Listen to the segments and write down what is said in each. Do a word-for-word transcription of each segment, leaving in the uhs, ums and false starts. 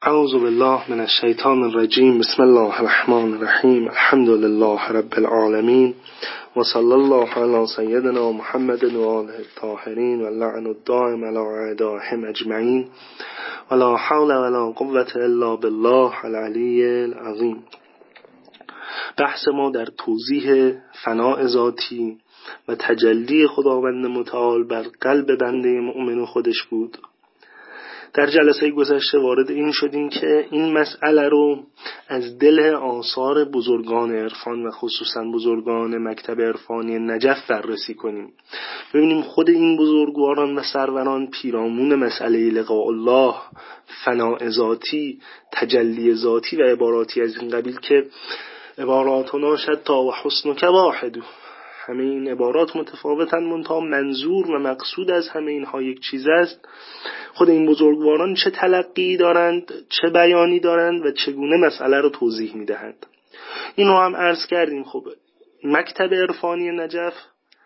اعوذ بالله من الشیطان الرجیم. بسم الله الرحمن الرحیم. الحمد لله رب العالمین و صلی الله علی سیدنا محمد و آله الطاهرین و لعن الدائم علی اعدائهم اجمعین و لا حول و لا قوة الا بالله العلی العظیم. بحث ما در توضیح فناء ذاتی و تجلی خداوند متعال بر قلب بنده مؤمن خودش بود. در جلسه گذشته وارد این شدیم که این مسئله رو از دل آثار بزرگان عرفان و خصوصا بزرگان مکتب عرفانی نجف بررسی کنیم. ببینیم خود این بزرگواران و سروران پیرامون مسئله لقاء الله، فناء ذاتی، تجلی ذاتی و عباراتی از این قبیل که عباراتنا شتا و حسنک واحد، همه این عبارات متفاوتن منتها منظور و مقصود از همه اینها یک چیز است. خود این بزرگواران چه تلقی دارند، چه بیانی دارند و چگونه مسئله رو توضیح میدهند. این رو هم عرض کردیم. خب مکتب عرفانی نجف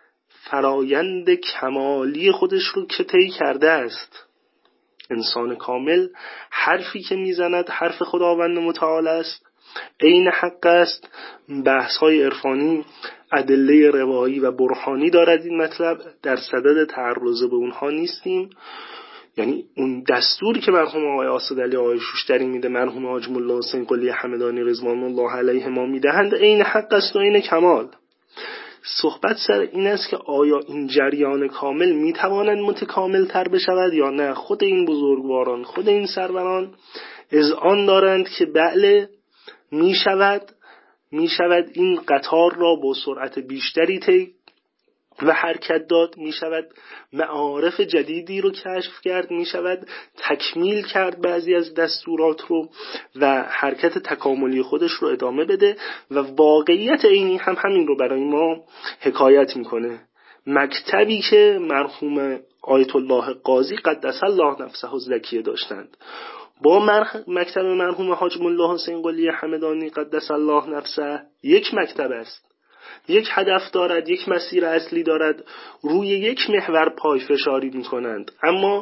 فرایند کمالی خودش رو که طی کرده است. انسان کامل حرفی که میزند حرف خداوند متعال است، عین حق است. بحث های عرفانی ادله روایی و برهانی دارد. این مطلب در صدد تعرض به اونها نیستیم. یعنی اون دستوری که مرحوم آقای اسدعلی آقای شوشتری میده، مرحوم حاج ملا حسین قلی حمدانی رضوان الله علیه ما میدهند، عین حق است و عین کمال. صحبت سر این است که آیا این جریان کامل میتواند متکامل تر بشود یا نه. خود این بزرگواران، خود این سروران اذعان دارند که بله میشود میشود این قطار را با سرعت بیشتری طی و حرکت داد، می شود معارف جدیدی رو کشف کرد، می شود تکمیل کرد بعضی از دستورات رو و حرکت تکاملی خودش رو ادامه بده و واقعیت اینی هم همین رو برای ما حکایت میکنه. مکتبی که مرحوم آیت الله قاضی قدس الله نفسه الزکیه داشتند با مکتب مرحوم حاج ملا حسین قلی حمدانی قدس الله نفسه یک مکتب است، یک هدف دارد، یک مسیر اصلی دارد، روی یک محور پای فشاری می کنند. اما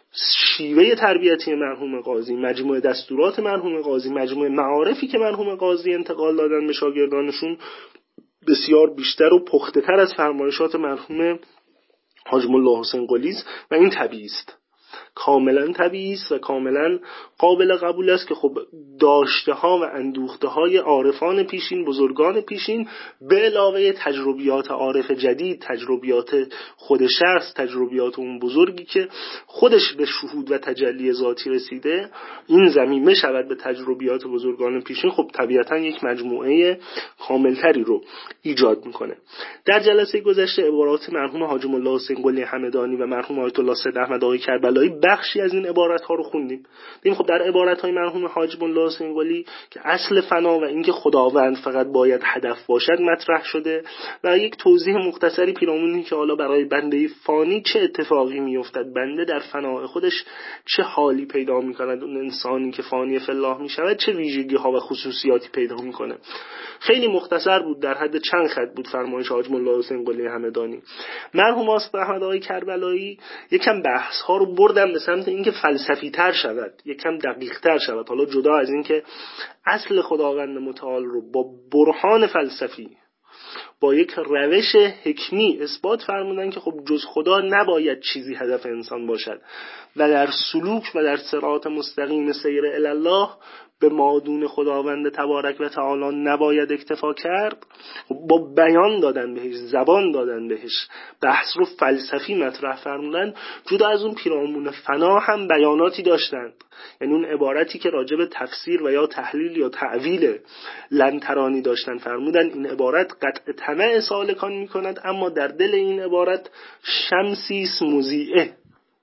شیوه تربیتی مرحوم قاضی، مجموعه دستورات مرحوم قاضی، مجموعه معارفی که مرحوم قاضی انتقال دادن به شاگردانشون بسیار بیشتر و پخته تر از فرمایشات مرحوم حاج ملا حسین قلی و این طبیعی است، کاملا طبیعی است و کاملا قابل قبول است که خب داشته ها و اندوخته های عارفان پیشین، بزرگان پیشین، به علاوه تجربیات عارف جدید، تجربیات خود شخص، تجربیات اون بزرگی که خودش به شهود و تجلی ذاتی رسیده، این ضمیمه شود به تجربیات بزرگان پیشین، خب طبیعتا یک مجموعه کاملتری رو ایجاد میکنه. در جلسه گذشته عبارات مرحوم حاج ملا حسین قلی حمدانی و مرحوم آیت الله سید احمد آقای کربلایی بخشی از این عبارت ها رو خوندیم. دیدیم خب در عبارت های مرحوم حاج ملا حسین قلی که اصل فنا و اینکه خداوند فقط باید هدف باشد مطرح شده و یک توضیح مختصری پیرامون که حالا برای بنده فانی چه اتفاقی میافتد، بنده در فنای خودش چه حالی پیدا میکند، اون انسانی که فانی فی الله میشود چه ویژگی ها و خصوصیاتی پیدا میکنه. خیلی مختصر بود، در حد چند خط بود فرمایش حاج ملا حسین قلی حمدانی. مرحوم آصف احمد آقای کربلایی یکم بحث ها رو بردن به سمت اینکه فلسفی تر شود، یکم دقیق تر شود. حالا جدا از اینکه اصل خداوند متعال رو با برهان فلسفی، با یک روش حکمی اثبات فرمودن که خب جز خدا نباید چیزی هدف انسان باشد و در سلوک و در صراط مستقیم سیر الی الله به مادون خداوند تبارک و تعالی نباید اکتفا کرد. با بیان دادن بهش، زبان دادن بهش، بحث رو فلسفی مطرح فرمودن. جدا از اون پیرامون فنا هم بیاناتی داشتند، یعنی اون عبارتی که راجع به تفسیر و یا تحلیل یا تعویل لن ترانی داشتن فرمودن این عبارت قطع طمع سالکان می کند، اما در دل این عبارت شمسی است مضیئه،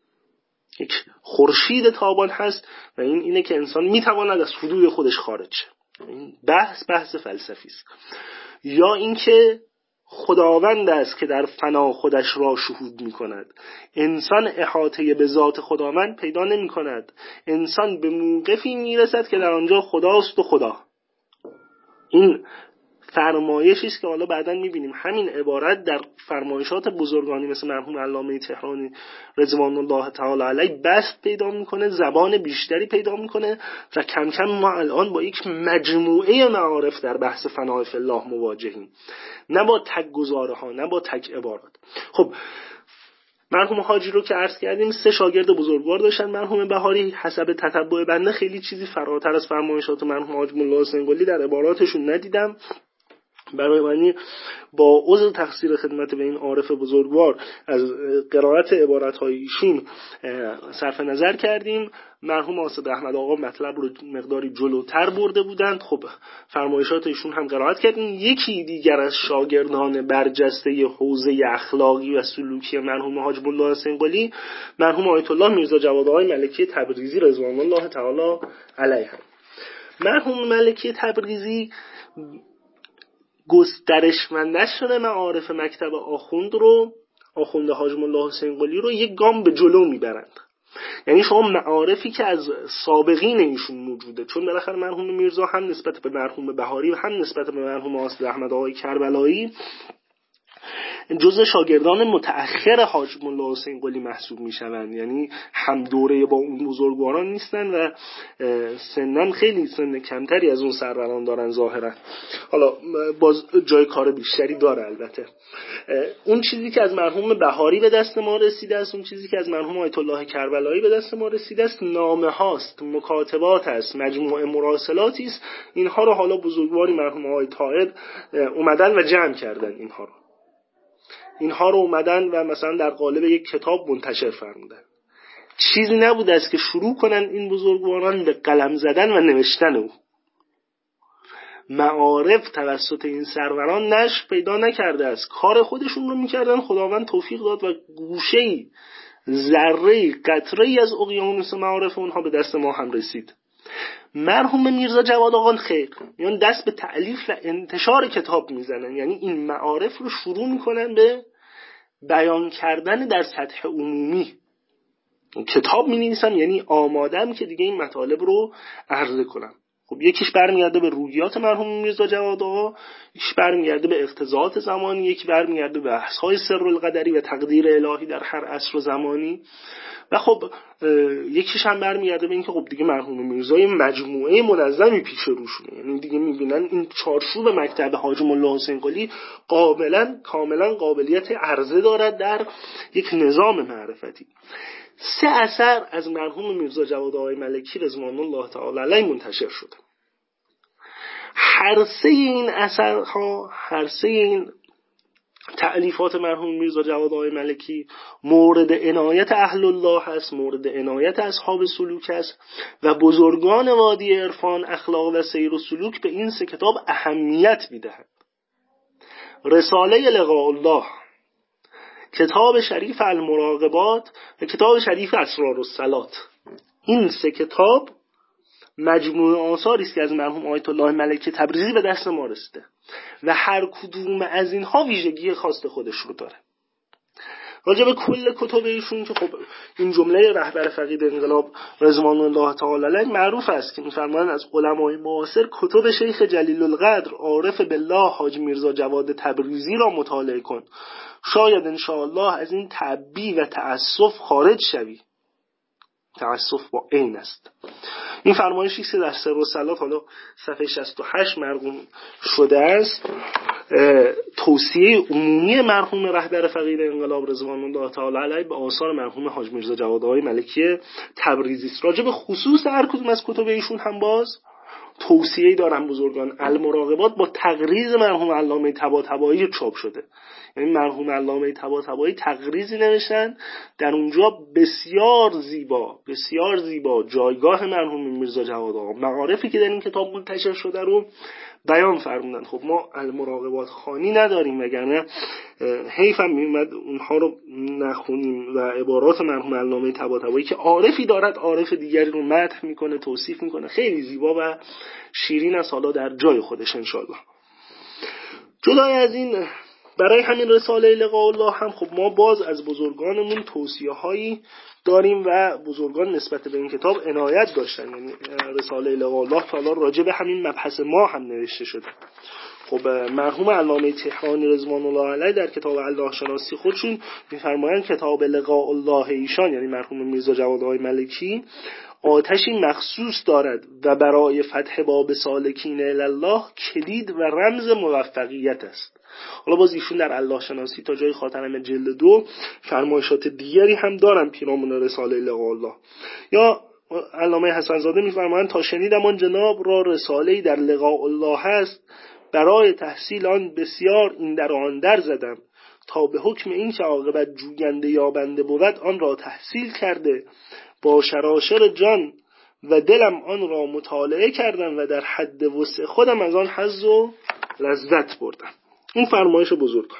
یک خورشید تابان هست و این اینه که انسان میتواند از حدود خودش خارج شه. این بحث بحث فلسفی است. یا اینکه خداوند است که در فنا خودش را شهود میکند. انسان احاطه به ذات خداوند پیدا نمی کند. انسان به موقفی میرسد که در آنجا خداست و خدا. این فرمایشی است که حالا بعداً می‌بینیم همین عبارت در فرمایشات بزرگانی مثل مرحوم علامه تهرانی رضوان الله تعالی علیه بسط پیدا می‌کنه، زبان بیشتری پیدا می‌کنه و کم کم ما الان با یک مجموعه معارف در بحث فنای فی الله مواجهیم، نه با تک گزاره‌ها، نه با تک عبارات. خب مرحوم حاجی رو که عرض کردیم سه شاگرد بزرگوار داشتن. مرحوم بهاری حسب تتبع بنده خیلی چیزی فراتر از فرمایشات مرحوم حاج ملا حسین قلی در عباراتشون ندیدم. برای من با عذر تقصیر خدمت به این عارف بزرگوار از قرائت عبارت‌های ایشون صرف نظر کردیم. مرحوم آصد احمد آقا مطلب رو مقداری جلوتر برده بودند. خب فرمایشات ایشون هم قرائت کردیم. یکی دیگر از شاگردان برجسته حوزه اخلاقی و سلوکی مرحوم حاج ملا حسین قلی مرحوم آیت الله میرزا جواد آقای ملکی تبریزی رضوان الله تعالی علیه. مرحوم ملکی تبریزی گسترشمندش شده معارف مکتب آخوند رو، آخوند حاج ملا حسین قلی رو یک گام به جلو میبرند. یعنی شما معارفی که از سابقین ایشون موجوده، چون بالاخره مرحوم میرزا هم نسبت به مرحوم بهاری و هم نسبت به مرحوم آصد احمد آقای کربلایی جزء شاگردان متأخر حاج ملا حسین قلی محسوب میشوند، یعنی هم دوره با اون بزرگواران نیستن و سنن خیلی سن کمتری از اون سروران دارن ظاهرا. حالا باز جای کار بیشتری داره. البته اون چیزی که از مرحوم بهاری به دست ما رسیده است، اون چیزی که از مرحوم آیت الله کربلایی به دست ما رسیده است، نامه هاست، مکاتبات است، مجموعه مراسلاتی است. اینها رو حالا بزرگواری مرحوم آقای طاهر اومدن و جمع کردن. اینها رو اینها رو اومدن و مثلا در قالب یک کتاب منتشر فرمودن. چیزی نبوده است که شروع کنن این بزرگواران به قلم زدن و نوشتن او. معارف توسط این سروران نشر پیدا نکرده است، کار خودشون رو میکردن. خداوند توفیق داد و گوشه‌ای، ذره‌ای، قطره‌ای از اقیانوس معارف اونها به دست ما هم رسید. مرحوم میرزا جواد آقا خیر میان دست به تألیف و انتشار کتاب میزنن، یعنی این معارف رو شروع میکنن به بیان کردن در سطح عمومی. کتاب مینویسم یعنی آمادم که دیگه این مطالب رو عرضه کنم. خب یکیش برمیگرده به رویات مرحوم میرزا جواد آقا، یکیش برمیگرده به اقتضاعات زمانی، یکی برمیگرده به بحث‌های سر القدری و تقدیر الهی در هر عصر و زمانی، و خب یکیش هم برمیگرده به اینکه خب دیگه مرحوم میرزا مجموعه منظمی پیش روشونه، یعنی دیگه میبینن این چارچوب مکتب حاج ملا حسین قلی کاملا کاملا قابلیت عرضه دارد در یک نظام معرفتی. سه اثر از مرحوم میرزا جواد آقای ملکی رضوان الله تعالی علیه منتشر شد. هر سه این اثرها، هر سه این تألیفات مرحوم میرزا جواد آقای ملکی مورد عنایت اهل الله هست، مورد عنایت اصحاب سلوک است و بزرگان وادی عرفان اخلاق و سیر و سلوک به این سه کتاب اهمیت میدهند. رساله لقاء الله، کتاب شریف المراقبات و کتاب شریف اسرار الصلات، این سه کتاب مجموعه آثاری است که از مرحوم آیت الله ملکی تبریزی به دست ما رسیده و هر کدوم از اینها ویژگی خاص خودش رو داره. راجع به کل کتب ایشون که خب این جمله رهبر فقید انقلاب رضوان الله تعالی علیه معروف است که می‌فرمایند از علمای معاصر کتب شیخ جلیل القدر عارف بالله حاج میرزا جواد تبریزی را مطالعه کن، شاید ان شاء الله از این تعبی و تأسف خارج شوی. تأسف با عین است. این فرمایشی که در سر و صلات حالا صفحه شصت و هشت مرقوم شده است، توصیه عمومی مرحوم رهبر فقید انقلاب رضوان الله تعالی علیه به آثار مرحوم حاج میرزا جواد آقای ملکی تبریزی است. راجع به خصوص هر کدوم از کتب ایشون هم باز توصیه‌ای دارن بزرگان. المراقبات با تقریض مرحوم علامه طباطبایی چاپ شده، یعنی مرحوم علامه طباطبایی تقریضی نوشتن، در اونجا بسیار زیبا بسیار زیبا جایگاه مرحوم میرزا جواد آقا، معارفی که در این کتاب منتشر شده رو بیان فرمودن. خب ما المراقبات خانی نداریم، وگرنه حیف هم میومد اونها رو نخونیم و عبارات مرحوم علامه طباطبایی که عارفی دارد عارف دیگری رو مدح میکنه، توصیف میکنه، خیلی زیبا و شیرین است، حالا در جای خودش انشالله. جدای از این، برای همین رساله لقاء الله هم خب ما باز از بزرگانمون توصیه هایی داریم و بزرگان نسبت به این کتاب عنایت داشتن. یعنی رساله لقاء الله تعالی راجع به همین مبحث ما هم نوشته شده. خب مرحوم علامه تهرانی رضوان الله علیه در کتاب الله شناسی خودشون می‌فرمایند کتاب لقاء الله ایشان، یعنی مرحوم میرزا جواد آقای ملکی، آتشی مخصوص دارد و برای فتح باب سالکین الی الله کلید و رمز موفقیت است. حالا باز ایشون در الله شناسی تا جای خاتمه جلد دو فرمایشات دیگری هم دارن پیرامون رساله لقاء الله. یا علامه حسن زاده میفرمایند تا شنیدم آن جناب را رساله‌ای در لقاء الله است، برای تحصیل آن بسیار این در آن در زدم تا به حکم این که عاقبت جوینده یابنده بود آن را تحصیل کرده با شراشر جان و دلم آن را مطالعه کردم و در حد وسع خودم از آن حظ و لذت بردم. این فرمایش بزرگ.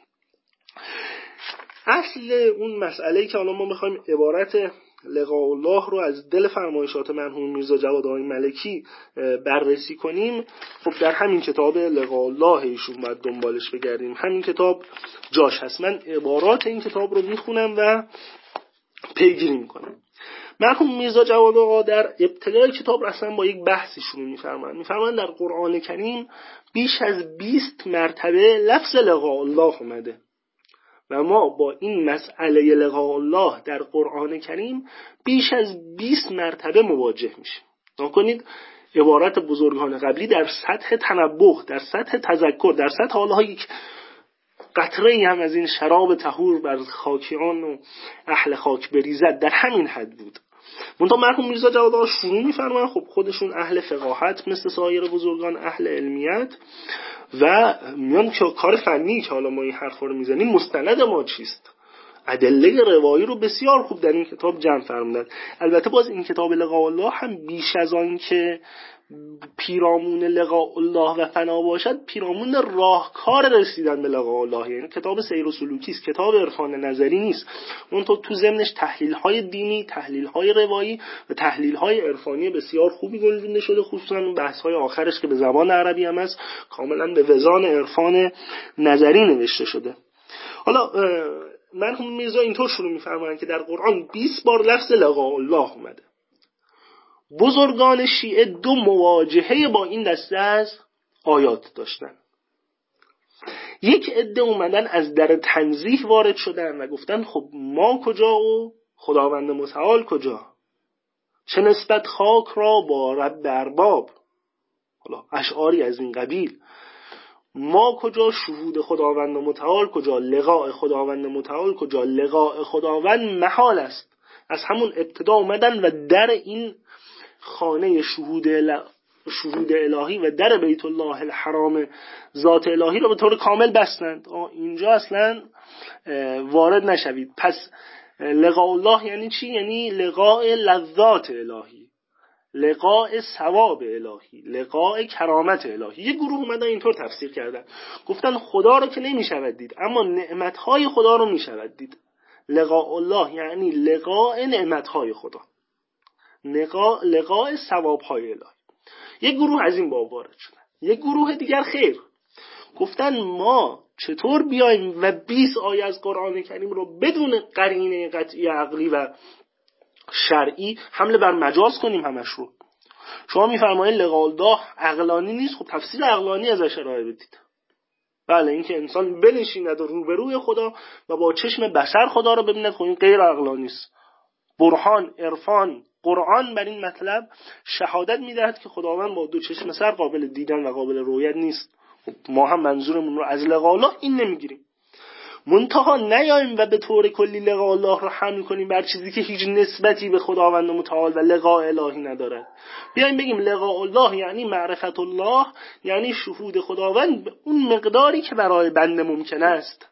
اصل اون مسئله‌ای که الان ما می‌خوایم عبارت لقاء الله رو از دل فرمایشات مرحوم میرزا جواد آقای ملکی بررسی کنیم، خب در همین کتاب لقاء الله ایشون باید دنبالش بگردیم. همین کتاب جاش هست. من عبارات این کتاب رو میخونم و پیگیری میکنم. مرحوم میرزا جواد آقا در ابتدای کتاب اصلا با یک بحثی شروع میفرمایند. میفرمایند در قرآن کریم بیش از بیست مرتبه لفظ لقاء الله اومده و ما با این مسئله لقاء الله در قرآن کریم بیش از بیست مرتبه مواجه میشیم. نکنید عبارت بزرگان قبلی در سطح تنبه، در سطح تذکر، در سطح حالا یک قطره هم از این شراب طهور بر خاکیان و اهل خاک بریزد در همین حد بود. منتها مرحوم میرزا جواد آقا شروع می‌فرمایند خب خودشون اهل فقاهت مثل سایر بزرگان، اهل علمیت و میان که کار فنی که حالا ما این حرفا رو میزنیم مستند ما چیست، ادله روایی رو بسیار خوب در این کتاب جمع فرمودند. البته باز این کتاب لقاء الله هم بیش از آن که پیرامون لقاء الله و فنا باشد، پیرامون راهکار رسیدن به لقاء الله، یعنی کتاب سیر و سلوکی است، کتاب عرفان نظری نیست. اون تو تو ضمنش تحلیل‌های دینی، تحلیل‌های روایی و تحلیل‌های عرفانی بسیار خوبی گنجونده شده، خصوصا بحث‌های آخرش که به زبان عربی هم است، کاملا به وزان عرفان نظری نوشته شده. حالا مرحوم میرزا اینطور شروع می‌فرمایند که در قرآن بیست بار لفظ لقاء الله اومده. بزرگان شیعه دو مواجهه با این دسته از آیات داشتن. یک عده اومدن از در تنزیه وارد شدن و گفتن خب ما کجا و خداوند متعال کجا، چه نسبت خاک را با رب ارباب، حالا اشعاری از این قبیل، ما کجا شهود خداوند متعال کجا، لقاء خداوند متعال کجا، لقاء خداوند محال است. از همون ابتدا اومدن و در این خانه شهود ال... شهود الهی و در بیت الله الحرام ذات الهی رو به طور کامل بستند. اینجا اصلا وارد نشوید. پس لقاء الله یعنی چی؟ یعنی لقاء لذات الهی، لقاء ثواب الهی، لقاء کرامت الهی. یه گروه اومدن اینطور تفسیر کردن، گفتن خدا رو که نمیشود دید اما نعمتهای خدا رو میشود دید. لقاء الله یعنی لقاء نعمتهای خدا، لقاء لقاء ثواب‌های الهی. یک گروه از این باب وارد شدن. یک گروه دیگر خیر، گفتن ما چطور بیایم و بیست آیه از قرآن کریم رو بدون قرینه قطعی عقلی و شرعی حمله بر مجاز کنیم همش رو. شما میفرمایید لقاء الله عقلانی نیست، خب تفسیر عقلانی ازش ارائه بدید. بله، این که انسان بنشیند و روبروی خدا و با چشم بصر خدا رو ببیند، خب این غیر عقلانی است. برهان، عرفان، قرآن بر این مطلب شهادت میدهد که خداوند با دو چشم سر قابل دیدن و قابل رؤیت نیست. ما هم منظورمون رو از لقاء الله این نمیگیریم. منتها نیاییم و به طور کلی لقاء الله رو حمل کنیم بر چیزی که هیچ نسبتی به خداوند متعال و لقاء الهی ندارد. بیایم بگیم لقاء الله یعنی معرفت الله، یعنی شهود خداوند به اون مقداری که برای بنده ممکن است.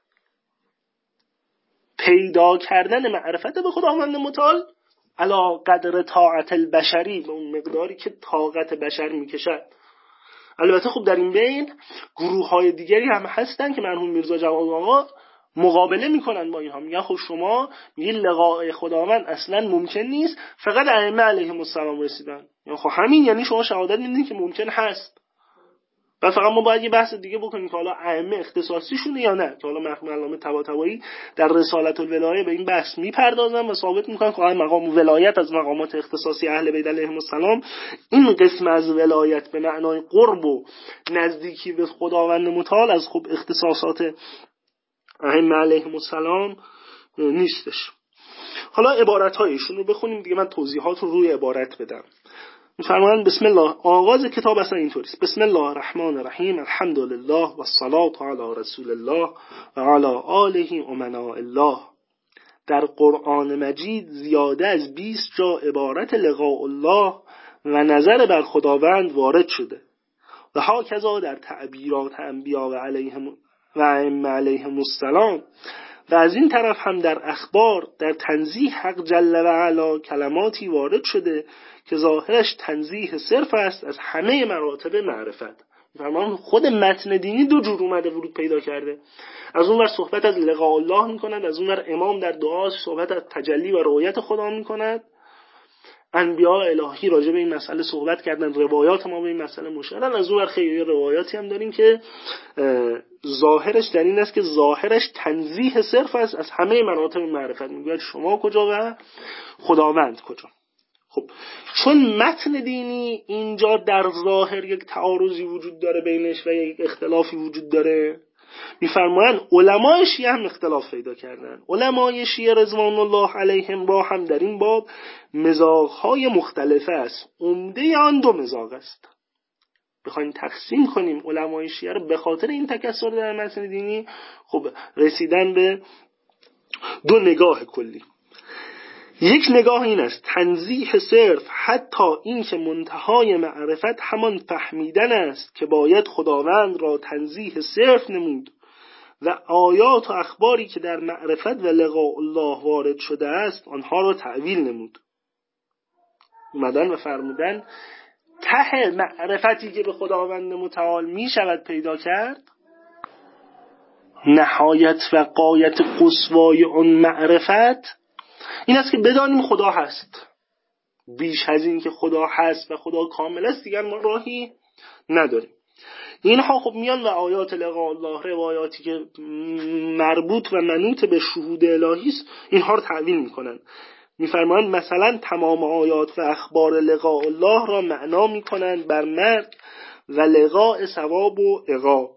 پیدا کردن معرفت به خداوند متعال علا قدر طاعت البشری، به اون مقداری که طاقت بشر میکشد. البته خب در این بین گروه های دیگری هم هستن که مرحوم میرزا جواد آقا مقابله میکنن با اینها، میگن خب شما میگید لقاء خداوند اصلا ممکن نیست، فقط ائمه علیهم السلام رسیدن. یعنی خب همین، یعنی شما شهادت میدین که ممکن هست. و فقط ما باید یه بحث دیگه بکنیم که حالا ائمه اختصاصیشونه یا نه، که حالا مرحوم علامه طباطبایی در رسالت الولایه به این بحث میپردازن و ثابت میکنن که مقام ولایت از مقامات اختصاصی اهل بیت علیهم السلام. این قسم از ولایت به معنای قرب و نزدیکی به خداوند متعال از خب اختصاصات ائمه علیهم السلام نیستش. حالا عبارت‌های ایشون رو بخونیم دیگه، من توضیحات رو روی عبارت بدم. می‌فرمایند بسم الله، آغاز کتاب اصلا اینطوری است: بسم الله الرحمن الرحیم، الحمدلله و الصلاة علی رسول الله و علی آله امناء الله. در قرآن مجید زیاده از بیست جا عبارت لقاء الله و نظر بر خداوند وارد شده و هاکذا در تعبیرات انبیا و علیهم و ائمه علیهم السلام. و از این طرف هم در اخبار در تنزیه حق جل و علا کلماتی وارد شده که ظاهرش تنزیه صرف است از همه مراتب معرفت. فرمان خود متن دینی دو جور اومده ورود پیدا کرده. از اون ور صحبت از لقاء الله میکند، از اون ور امام در دعاش صحبت از تجلی و رؤیت خدا میکند. انبیاء الهی راجع به این مسئله صحبت کردن، روایات ما به این مسئله مشهرن. از اون ور خیلی روایاتی هم داریم که ظاهرش در این است که ظاهرش تنزیه صرف است از همه مراتب معرفت. میگوید شما کجا و خداوند کجا. خب چون متن دینی اینجا در ظاهر یک تعارضی وجود داره بینش و یک اختلافی وجود داره، میفرمایند علمای شیعه هم اختلاف پیدا کردن. علمای شیعه رضوان الله علیهم با هم در این باب مذاق‌های مختلفه است. عمده آن دو مذاق است. بخوایم تقسیم کنیم علمای شیعه رو به خاطر این تکثر در متن دینی، خب رسیدن به دو نگاه کلی. یک نگاه این است تنزیه صرف، حتی این که منتهای معرفت همان فهمیدن است که باید خداوند را تنزیه صرف نمود و آیات و اخباری که در معرفت و لقاء الله وارد شده است آنها را تعویل نمود. اومدن و فرمودن ته معرفتی که به خداوند متعال می شود پیدا کرد، نهایت و غایت قصوای اون معرفت این است که بدانیم خدا هست. بیش از این که خدا هست و خدا کامل است دیگر ما راهی نداریم. اینها خب میان و آیات لقاء الله، روایاتی که مربوط و منوط به شهود الهی است، اینها رو تعویل میکنن. میفرمایند مثلا تمام آیات و اخبار لقاء الله را معنا میکنند بر مرگ و لقاء ثواب و عقاب.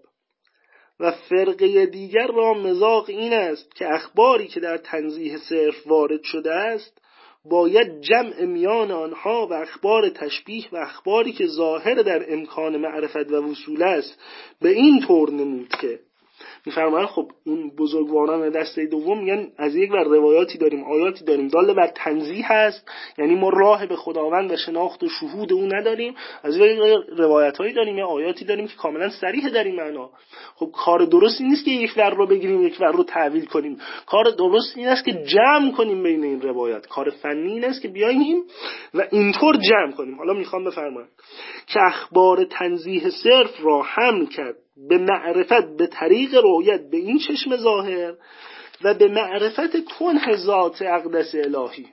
و فرقه دیگر را مذاق این است که اخباری که در تنزیه صرف وارد شده است باید جمع میان آنها و اخبار تشبیه و اخباری که ظاهر در امکان معرفت و وصول است به این طور نمود که میفرمایند خب این بزرگواران دسته دوم میگن از یک ور روایاتی داریم، آیاتی داریم داله بر تنزیه هست، یعنی ما راه به خداوند و شناخت و شهود او نداریم. از یک ور روایتایی داریم یا آیاتی داریم که کاملا صریح در این معنا. خب کار درستی نیست که یک ور رو بگیریم یک ور رو تعویل کنیم. کار درست این است که جمع کنیم بین این روایات. کار فنی این است که بیاییم و اینطور جمع کنیم. حالا میخوام بفرمایید که اخبار تنزیه صرف را حمل کرد به معرفت به طریق رؤیت به این چشم ظاهر و به معرفت کنه ذات اقدس الهی.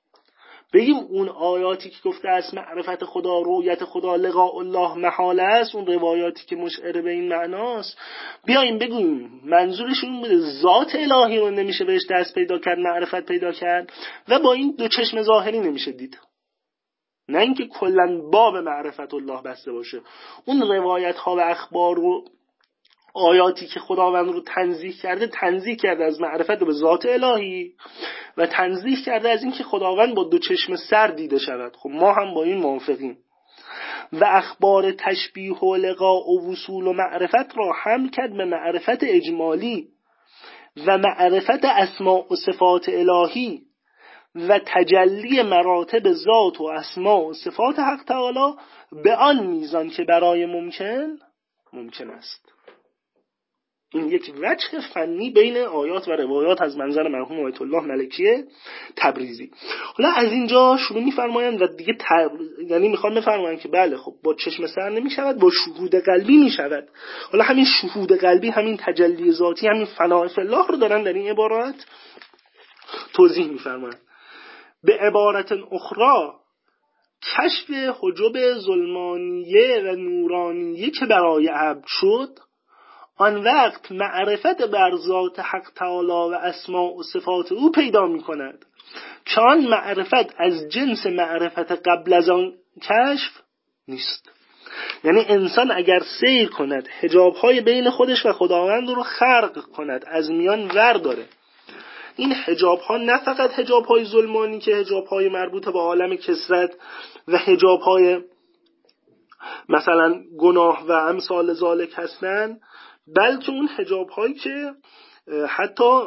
بگیم اون آیاتی که گفته است معرفت خدا، رؤیت خدا، لقاء الله محاله است، اون روایاتی که مشعر به این معناست، بیاییم بگوییم منظورشون بوده ذات الهی رو نمیشه بهش دست پیدا کرد، معرفت پیدا کرد و با این دو چشم ظاهری نمیشه دید. نه اینکه کلا باب معرفت الله بسته باشه. اون روایت ها و اخبار و آیاتی که خداوند رو تنزیه کرده، تنزیه کرده از معرفت به ذات الهی و تنزیه کرده از اینکه خداوند با دو چشم سر دیده شود. خب ما هم با این موافقیم. و اخبار تشبیه و لقاء و وصول و معرفت را هم کرد به معرفت اجمالی و معرفت اسماء و صفات الهی و تجلی مراتب ذات و اسماء و صفات حق تعالی به آن میزان که برای ممکن ممکن است. این یک وجه فنی بین آیات و روایات از منظر مرحوم آیت الله ملکی تبریزی. حالا از اینجا شروع می‌فرمایند و دیگه تر... یعنی میخوان بفرمایند که بله خب با چشم سر نمی‌شود، با شهود قلبی می‌شود. حالا همین شهود قلبی، همین تجلی ذاتی، همین فناء فی الله رو دارن در این عبارات توضیح می‌فرمایند. به عبارت اخرى کشف حجب ظلمانیه و نورانیه که برای عبد شد، آن وقت معرفت بر ذات حق تعالی و اسماء و صفات او پیدا می کند که آن معرفت از جنس معرفت قبل از آن کشف نیست. یعنی انسان اگر سیر کند حجاب‌های بین خودش و خداوند رو خرق کند، از میان ور داره، این حجاب‌ها نه فقط حجاب‌های ظلمانی که حجاب‌های مربوط به عالم کثرت و حجاب‌های مثلا گناه و امثال ذالک هستند، بلکه اون حجاب‌هایی که حتی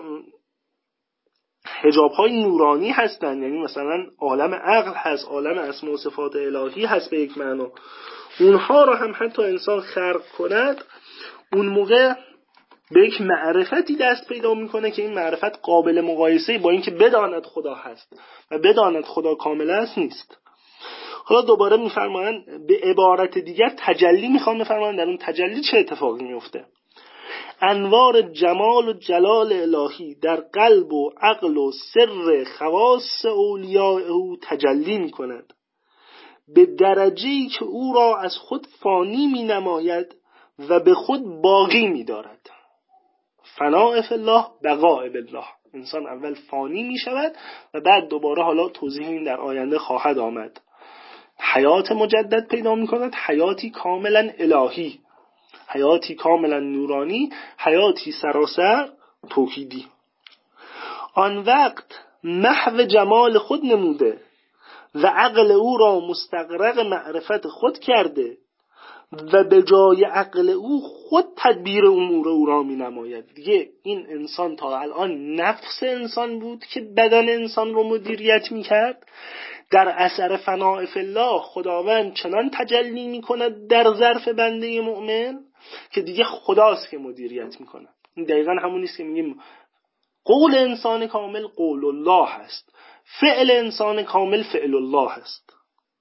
حجاب‌های نورانی هستند، یعنی مثلا عالم عقل هست، عالم اسماء و صفات الهی هست به یک معنا، اونها رو هم حتی انسان خرق کند، اون موقع به یک معرفتی دست پیدا میکنه که این معرفت قابل مقایسه با اینکه بداند خدا هست و بداند خدا کامل است نیست. حالا دوباره میفرمایند به عبارت دیگر تجلی میخوان بفرمایند در اون تجلی چه اتفاقی میفته. انوار جمال و جلال الهی در قلب و عقل و سر خواص اولیاء او تجلی میکند به درجه‌ای که او را از خود فانی می نماید و به خود باقی می دارد. فناء فی الله بقاء بالله. انسان اول فانی می شود و بعد دوباره، حالا توضیح این در آینده خواهد آمد، حیات مجدد پیدا می کند، حیاتی کاملا الهی، حیاتی کاملا نورانی، حیاتی سراسر توحیدی. آن وقت محو جمال خود نموده و عقل او را مستغرق معرفت خود کرده و به جای عقل او خود تدبیر امور او را می نماید. دیگه این انسان تا الان نفس انسان بود که بدن انسان رو مدیریت می کرد، در اثر فناء فی الله خداوند چنان تجلی می کند در ظرف بنده مؤمن که دیگه خداست که مدیریت می کند. این دقیقا همون نیست که میگیم قول انسان کامل قول الله هست، فعل انسان کامل فعل الله هست.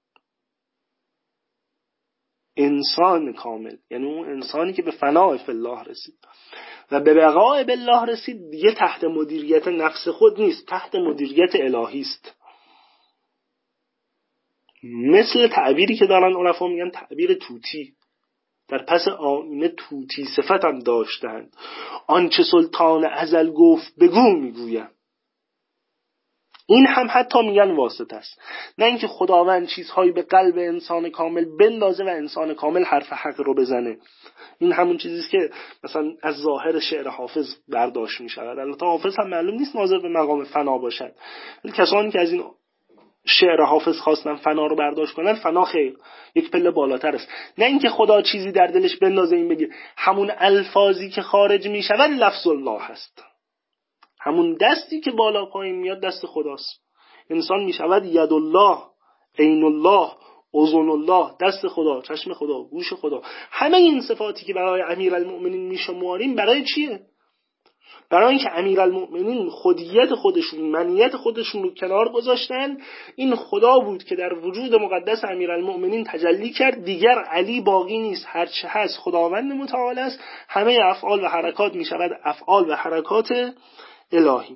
انسان کامل یعنی اون انسانی که به فناء فی الله رسید و به بقاء بالله رسید، دیگه تحت مدیریت نفس خود نیست، تحت مدیریت الهی است. مثل تعبیری که دارن عرفا میگن تعبیر توتی، در پس آینه توتی صفت هم داشتند، آنچه سلطان ازل گفت بگو میگویم. این هم حتی میگن واسطه است، نه اینکه خداوند چیزهایی به قلب انسان کامل بندازه و انسان کامل حرف حق رو بزنه. این همون چیزیست که مثلا از ظاهر شعر حافظ برداشت میشود. البته حافظ هم معلوم نیست ناظر به مقام فنا باشد، ولی کسانی که از این شعر حافظ خواستن فنا رو برداشت کنن، فنا خیر یک پله بالاتر است. نه اینکه خدا چیزی در دلش بندازه این بگه همون الفاظی که خارج میشود لفظ الله هست، همون دستی که بالا پایین میاد دست خداست. انسان میشود ید الله، عین الله، اذن الله، دست خدا، چشم خدا، گوش خدا. همه این صفاتی که برای امیرالمؤمنین میشماریم برای چیه؟ برای اینکه امیرالمؤمنین خودیت خودشون، منیت خودشون رو کنار گذاشتن. این خدا بود که در وجود مقدس امیرالمؤمنین تجلی کرد. دیگر علی باقی نیست، هر چه هست خداوند متعال است. همه افعال و حرکات می شود افعال و حرکات الهی.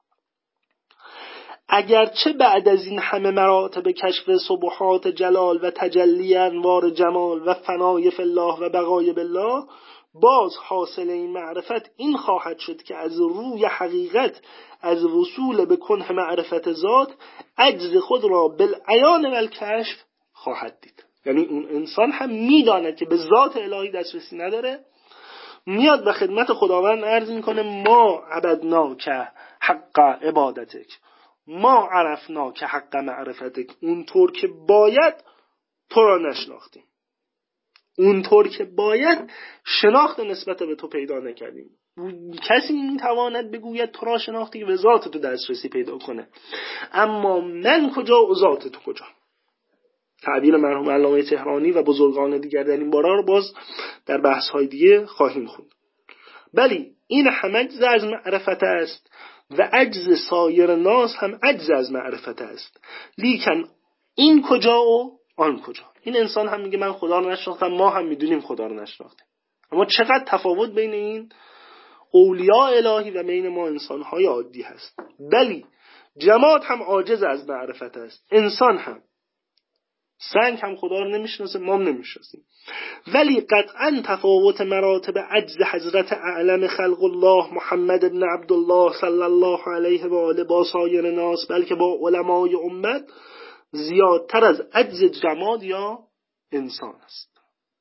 اگرچه بعد از این همه مراتب کشف سبحات جلال و تجلی انوار جمال و فنای فی الله و بقای بالله، باز حاصل این معرفت این خواهد شد که از روی حقیقت، از وصول به کنه معرفت ذات، عجز خود را بالعیان و الکشف خواهد دید. یعنی اون انسان هم میداند که به ذات الهی دسترسی نداره، میاد به خدمت خداوند عرض میکنه ما عبدنا که حق عبادتک، ما عرفنا که حق معرفتک. اونطور که باید تو را نشناختیم، اونطور که باید شناخت نسبت به تو پیدا نکردیم. کسی میتواند بگوید تو را شناختی که به ذات تو دسترسی پیدا کنه، اما من کجا و ذات تو کجا؟ تعبیر مرحوم علامه تهرانی و بزرگان دیگر در این باره رو باز در بحث‌های دیگه خواهیم خوند. بلی این هم عجز از معرفت است و عجز سایر ناس هم عجز از معرفت است. لیکن این کجا و آن کجا؟ این انسان هم میگه من خدا رو نشناختم، ما هم میدونیم خدا رو نشناختیم، اما چقدر تفاوت بین این اولیاء الهی و بین ما انسان‌های عادی هست. بلی جماد هم عاجز از معرفت است، انسان هم. سنگ هم خدا رو نمیشناسه، ما هم نمیشناسیم. ولی قطعا تفاوت مراتب عجز حضرت اعلم خلق الله محمد ابن عبدالله صلی الله علیه و آله با سایر ناس، بلکه با علمای امت، زیادتر از عجز جماد یا انسان است.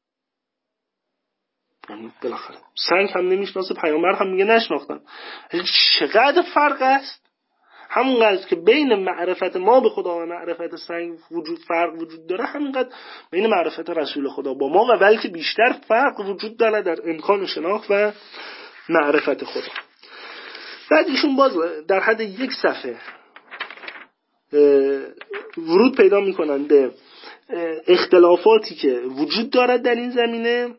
یعنی بالاخره سنگ هم نمیشناسه، پیامبر هم میگه نشناختم. چقدر فرق است؟ همونقدر که بین معرفت ما به خدا و معرفت سنگ وجود فرق وجود داره، همونقدر بین معرفت رسول خدا با ما و بلکه بیشتر فرق وجود داره در امکان شناخت و معرفت خدا. بعد ایشون باز در حد یک صفحه ورود پیدا میکنن به اختلافاتی که وجود دارد در این زمینه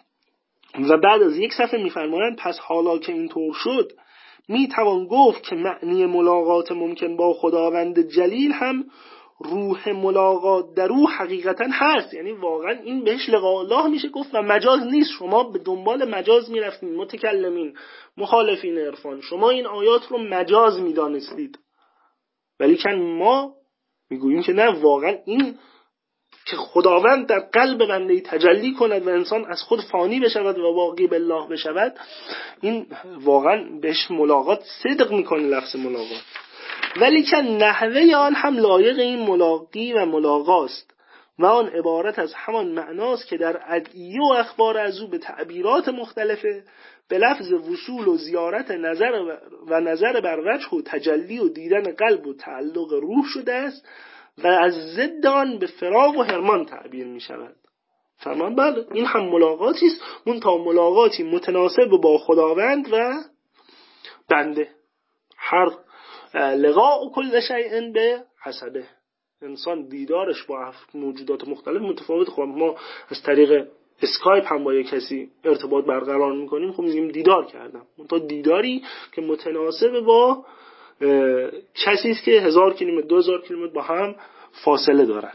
و بعد از یک صفحه میفرمایند پس حالا که اینطور شد می توان گفت که معنی ملاقات ممکن با خداوند جلیل هم روح ملاقات در او حقیقتا هست. یعنی واقعا این بهش لقاء الله میشه گفت و مجاز نیست. شما به دنبال مجاز میرفتین، متکلمین، مخالفین عرفان، شما این آیات رو مجاز میدانستید، ولی که ما میگوییم که نه، واقعا این که خداوند در قلب بنده تجلی کند و انسان از خود فانی بشود و واقعی بالله بشود، این واقعا بهش ملاقات صدق میکنه لفظ ملاقات، ولی که نحوه آن هم لایق این ملاقی و ملاقاست و آن عبارت از همان معناست که در ادعیه و اخبار از او به تعبیرات مختلفه به لفظ وصول و زیارت نظر و نظر بر وجه و تجلی و دیدن قلب و تعلق روح شده است و از ضد آن به فراق و حرمان تعبیر می شود. فرمان بله، این هم ملاقاتی است، اون تا ملاقاتی متناسب با خداوند و بنده. هر لقاء و کل شیء به حسبه، انسان دیدارش با موجودات مختلف متفاوت. خب ما از طریق اسکایپ هم با یک کسی ارتباط برقرار میکنیم، خب میگیم دیدار کردم، اون تا دیداری که متناسب با کسی است که هزار کیلومتر دو هزار کیلومتر با هم فاصله دارن.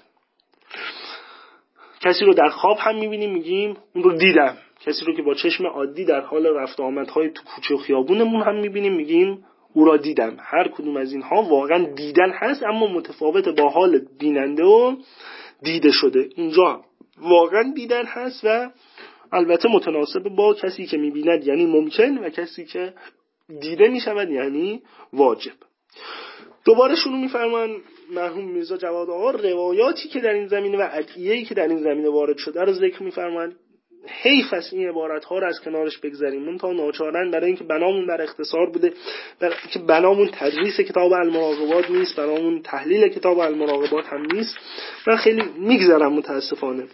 کسی رو در خواب هم میبینیم میگیم اون رو دیدم، کسی رو که با چشم عادی در حال رفت آمدهای تو کوچه و خیابونمون هم میبینیم میگیم او را دیدم. هر کدوم از اینها واقعا دیدن هست، اما متفاوت با حال بیننده و دیده شده. اینجا واقعا دیدن هست و البته متناسب با کسی که میبیند یعنی ممکن و کسی که دیده میشود یعنی واجب. دوباره شروع میفرمان مرحوم میرزا جواد آقا روایاتی که در این زمینه و ادعیه‌ای که در این زمینه وارد شده رو ذکر میفرمان. حیف است این عبارت ها رو از کنارش بگذاریم، من تا ناچارن برای اینکه بنامون بر اختصار بوده، برای اینکه بنامون تدریس کتاب المراقبات نیست، بنامون تحلیل کتاب المراقبات هم نیست، من خیلی میگذرم متاسفانه.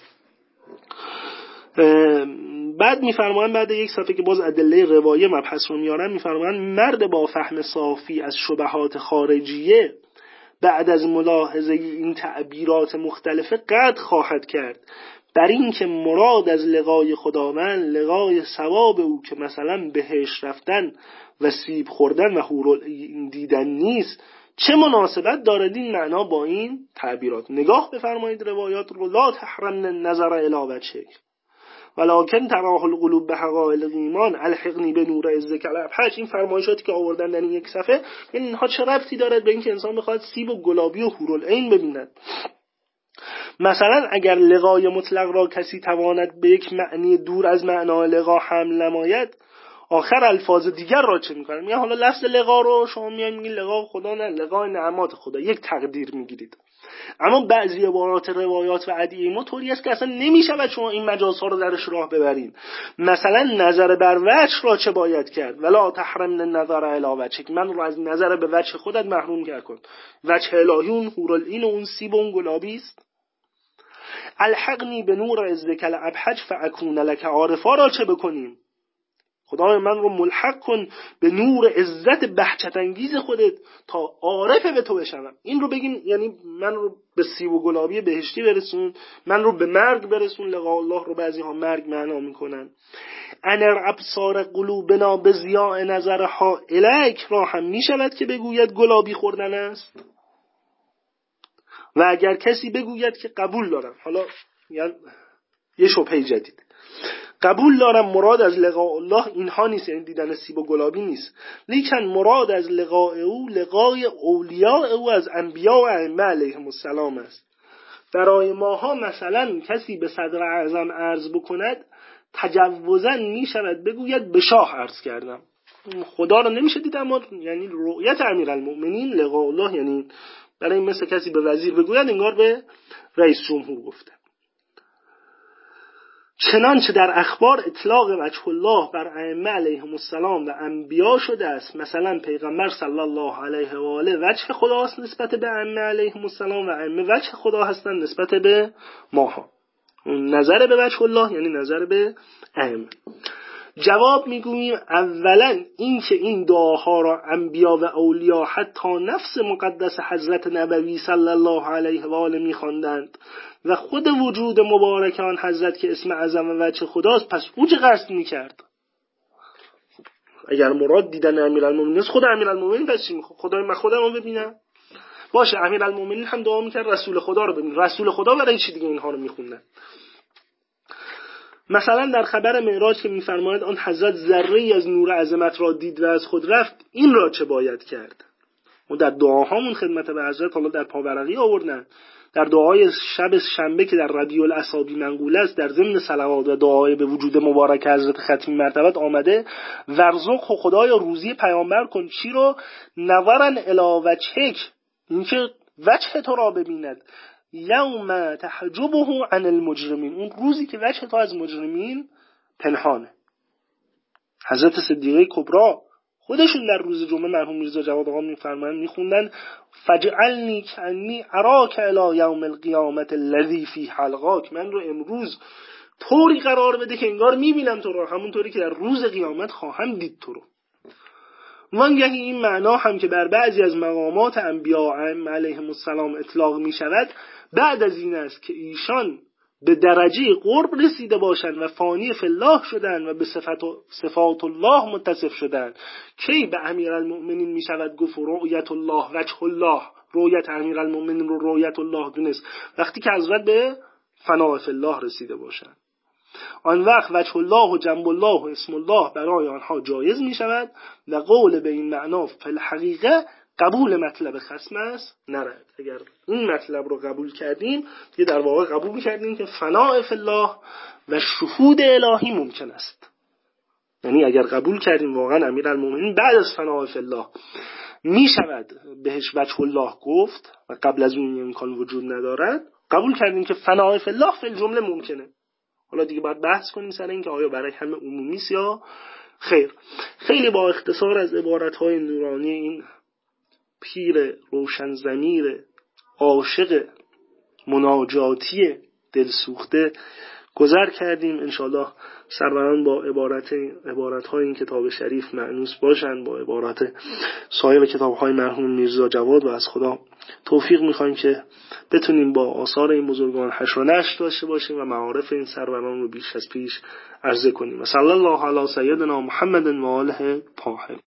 بعد میفرمان بعد یک صفحه که باز ادله روایه مبحث رو میارن، میفرمان مرد با فهم صافی از شبهات خارجیه بعد از ملاحظه این تعبیرات مختلفه قد خواهد کرد بر این که مراد از لقای خداوند لقای ثواب او که مثلا بهش رفتن و سیب خوردن و حور دیدن نیست، چه مناسبت دارد این معنا با این تعبیرات؟ نگاه بفرمایید روایات رو. لا تحرمن النظر الی وجهک ولکن تراه القلوب به حقائق ایمان الحقنی به نور عزک الابهج. این فرمایشاتی که آوردن در این یک صفحه، این اینها چه ربطی دارد به اینکه انسان بخواد سیب و گلابی و حورالعین ببیند؟ مثلا اگر لقای مطلق را کسی تواند به یک معنی دور از معنای لقا حمل نماید، آخر الفاظ دیگر را چه میکنه؟ میگه حالا لفظ لقا رو شما میگید میگید لقا خدا، نه، لقای نعمات خدا، یک تقدیر میگیرید. اما بعضی عبارات روایات و ادعیه ما طوری است که اصلا نمیشود شما این مجازها رو درش راه ببرین. مثلا نظر بر وجه را چه باید کرد؟ ولا تحرمن النظر الی وجهک، من رو از نظر به وجه خودت محروم کرد کن. وجه الهی اون حورالعین و اون سیب و اون گلابی است. الحقنی به نور عزک الابهج فاکون لک عارفا را چه بکنیم؟ خدای من رو ملحق کن به نور عزت بهجت انگیز خودت تا عارف به تو بشم. این رو بگیم یعنی من رو به سیب و گلابی بهشتی برسون، من رو به مرگ برسون. لقاء الله رو بعضی ها مرگ معنا میکنن. انر ابصار قلوبنا به ضیاء نظرها الیک را هم میشود که بگوید گلابی خوردن است. و اگر کسی بگوید که قبول دارم، حالا یعنی یه شبهه جدید، قبول دارم مراد از لقاء الله اینها نیست، یعنی دیدن سیب و گلابی نیست، لیکن مراد از لقاء او لقای اولیاء او از انبیاء و ائمه علیهم السلام است. برای ماها مثلا کسی به صدر اعظم عرض بکند تجوزاً می شود بگوید به شاه عرض کردم. خدا رو نمیشه دید، اما یعنی رؤیت امیرالمؤمنین لقاء الله، یعنی برای این مثل کسی به وزیر بگوید انگار به رئیس جمهور گفته. چنانچه در اخبار اطلاق وجه الله بر ائمه علیهم السلام و انبیا شده است، مثلا پیغمبر صلی الله علیه و آله وجه خداست نسبت به ائمه علیهم السلام و ائمه وجه خدا هستند نسبت به ماها. نظر به وجه الله یعنی نظر به ائمه. جواب میگوییم اولا این که این دعاها را انبیا و اولیا حتی نفس مقدس حضرت نبوی صلی الله علیه و آله می‌خواندند و خود وجود مبارک آن حضرت که اسم اعظم و وجه خداست، پس او چه قصد می‌کرد؟ اگر مراد دیدن امیرالمومنین است، خود امیرالمومنین پس چی می‌خواد؟ خدای من خودمو ببینم؟ باشه، امیرالمومنین هم دعا می‌کرد رسول خدا رو ببین. رسول خدا برای چی دیگه اینها رو می‌خوندن؟ مثلا در خبر معراج که می‌فرماید آن حضرت ذره‌ای از نور عظمت را دید و از خود رفت، این را چه باید کرد؟ و در دعاهامون خدمت به حضرت حالا در پاورقی آوردن، در دعای شب شنبه که در ربیع الاصابی منقول است، در ضمن صلوات و دعای به وجود مبارک حضرت ختمی مرتبت آمده ورزق خدایا روزی پیامبر کن چی رو نورن الی وجهک، این که وجه تو را ببیند، یوم تحجبه عن المجرمین، اون روزی که وجه تو از مجرمین پنهانه. حضرت صدیقه کبری خودشون در روز جمعه مرحوم میرزا جواد آقا میفرمایند میخوندن فجعلنی کانی اراک الی یوم القیامت الذی فی حلقاک، من رو امروز طوری قرار بده که انگار میبینم تو رو، همونطوری که در روز قیامت خواهم دید تو رو. وانگهی این معنا هم که بر بعضی از مقامات انبیاء علیهم السلام اطلاق می شود بعد از این است که ایشان به درجه قرب رسیده باشند و فانی فی الله شدند و به صفات صفات الله متصف شدند. کی به امیرالمؤمنین می شود گفت رؤیت الله وجه الله، رؤیت امیرالمؤمنین رو رؤیت الله دونست وقتی که حضرت به فنا فی الله رسیده باشند. آن وقت وجه الله و جنب الله و اسم الله برای آنها جایز می شود و قول به این معنا فی الحقیقه قبول مطلب خصم است نرد. اگر این مطلب رو قبول کردیم که در واقع قبول کردیم که فنا فی الله و شهود الهی ممکن است. یعنی اگر قبول کردیم واقعا امیرالمؤمنین بعد از فنا فی الله می شود بهش وجه الله گفت و قبل از اون امکان وجود ندارد، قبول کردیم که فنا فی الله فی الجمله ممکنه. حالا دیگه باید بحث کنیم سر این که آیا برای همه عمومی است یا خیر. خیلی با اختصار از عبارت‌های نورانی این پیر روشن ضمیر عاشق مناجاتی دلسوخته گذر کردیم. انشاءالله سروران با عبارت عبارت‌های این کتاب شریف مأنوس باشند، با عبارت سایر کتاب‌های مرحوم میرزا جواد، و از خدا توفیق می‌خوایم که بتونیم با آثار این بزرگان حشر و نشر داشته باشیم و معارف این سروران رو بیش از پیش عرضه کنیم. صلی الله علی سیدنا محمد و آله طاهرین.